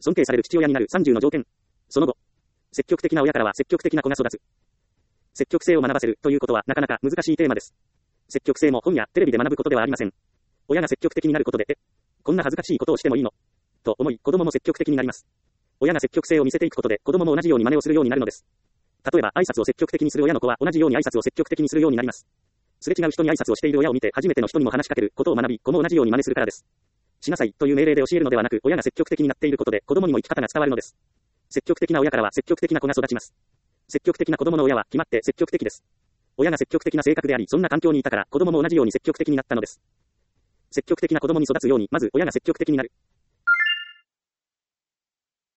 尊敬される父親になる30の条件。その後、積極的な親からは積極的な子が育つ。積極性を学ばせるということはなかなか難しいテーマです。積極性も本やテレビで学ぶことではありません。親が積極的になることで、こんな恥ずかしいことをしてもいいのと思い、子供も積極的になります。親が積極性を見せていくことで、子供も同じように真似をするようになるのです。例えば、挨拶を積極的にする親の子は同じように挨拶を積極的にするようになります。すれ違う人に挨拶をしている親を見て、初めての人にも話しかけることを学び、子も同じように真似するからです。しなさいという命令で教えるのではなく、親が積極的になっていることで、子供にも生き方が伝わるのです。積極的な親からは積極的な子が育ちます。積極的な子供の親は決まって積極的です。親が積極的な性格であり、そんな環境にいたから、子供も同じように積極的になったのです。積極的な子供に育つように、まず親が積極的になる。